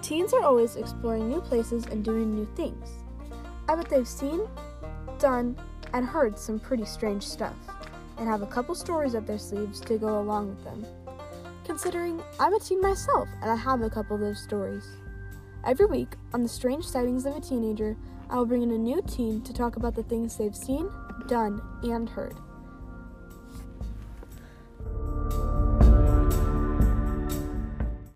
Teens are always exploring new places and doing new things. I bet they've seen, done, and heard some pretty strange stuff, and have a couple stories up their sleeves to go along with them. Considering I'm a teen myself and I have a couple of those stories. Every week, on the Strange Sightings of a Teenager, I will bring in a new teen to talk about the things they've seen, done, and heard.